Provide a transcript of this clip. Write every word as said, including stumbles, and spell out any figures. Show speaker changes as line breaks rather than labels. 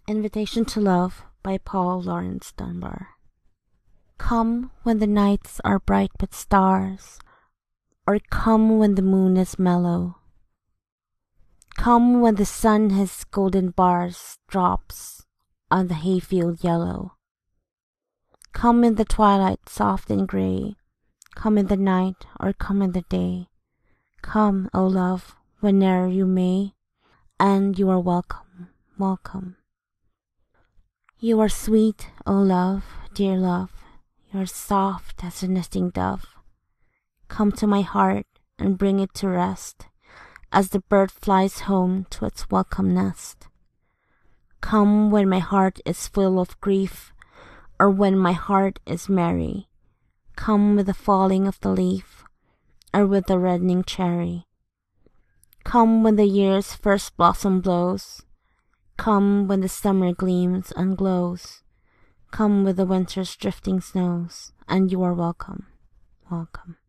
Invitation to Love by Paul Laurence Dunbar. Come when the nights are bright with stars, or come when the moon is mellow. Come when the sun his golden bars drops on the hayfield yellow. Come in the twilight soft and grey, come in the night or come in the day. Come, O love, whene'er you may, and you are welcome, welcome. You are sweet, O love, dear love, you are soft as a nesting dove. Come to my heart and bring it to rest, as the bird flies home to its welcome nest. Come when my heart is full of grief, or when my heart is merry. Come with the falling of the leaf, or with the reddening cherry. Come when the year's first blossom blows. Come when the summer gleams and glows. Come with the winter's drifting snows, and you are welcome, welcome.